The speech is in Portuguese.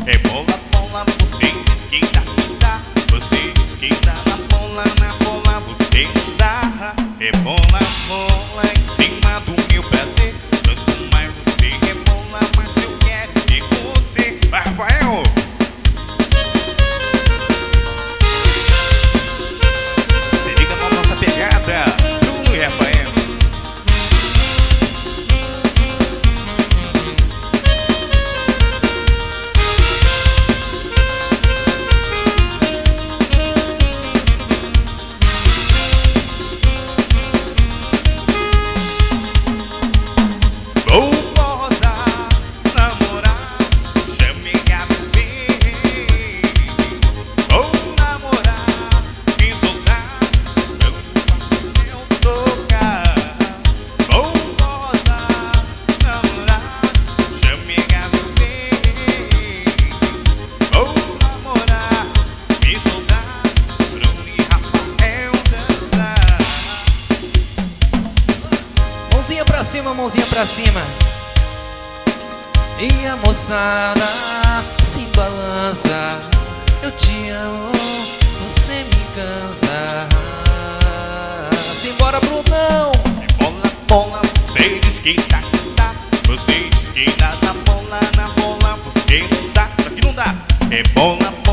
Rebola, bola, você diz que dá. Você diz que dá na bola, você não dá. Rebola, bola em cima do meu prazer. Quanto mais você rebola, mais eu quero de você. Vai, Rafael! Se liga na nossa pegada, Bruno e Rafael. Vou posar, namorar, chame a beber. Vou namorar, me soltar, quando eu tocar. Vou posar, namorar, chame a beber. Vou namorar, me soltar, Bruno e Rafael dançar. Mãozinha pra cima, mãozinha pra cima. E a moçada se balança. Eu te amo, você me cansa. Simbora, Brunão. Bola, bola, você diz que dá. Você diz que dá na bola, você não dá. Aqui não dá. É bola,